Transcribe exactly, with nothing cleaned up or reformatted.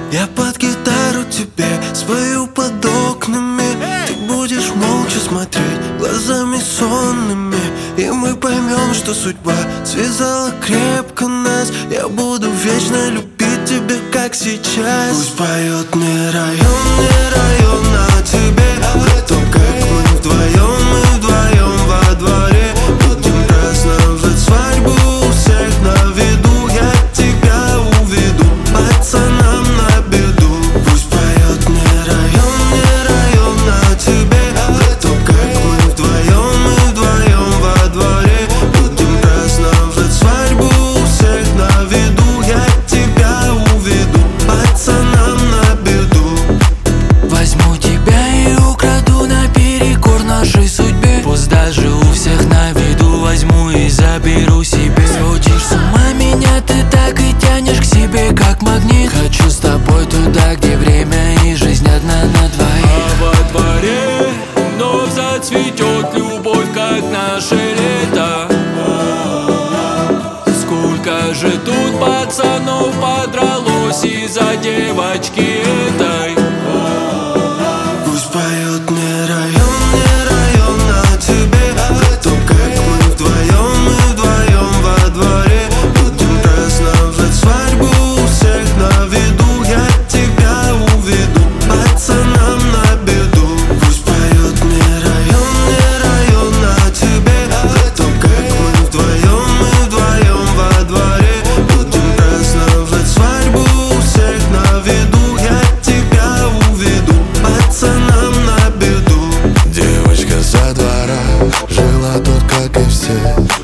Я под гитару тебе спою под окнами. Ты будешь молча смотреть глазами сонными, и мы поймем, что судьба связала крепко нас. Я буду вечно любить тебя, как сейчас. Пусть поет мне район, не район, а тебе о том, как мы вдвоем, мы вдвоем во дворе будем праздновать свадьбу у всех на виду. Я тебя уведу пацанам на беду. Пусть поет мне район, не район, а тебе о том, как мы вдвоем, мы вдвоем во дворе будем праздновать свадьбу у всех на виду. Я тебя уведу пацанам на беду. Возьму тебя и украду наперекор нашей судьбе. Пусть даже у всех на виду возьму и заберу себе. Сводишь с ума меня, ты так и тянешь к себе, как магнит. Хочу с тобой туда, где время и жизнь одна на двоих. А во дворе вновь зацветет любовь, как наше лето. Сколько же тут пацанов подралось из-за девочки этой. Пусть поет мне район, не район, а тебе о том, как мы вдвоем, мы вдвоем во дворе будем праздновать свадьбу у всех на виду. Я тебя уведу пацанам на беду. Пусть поет мне район, не район, а тебе о том, как мы вдвоем, мы вдвоем во дворе будем праздновать свадьбу у всех на виду. Я тебя уведу пацанам на беду. Девочка со двора жила тут, как и все.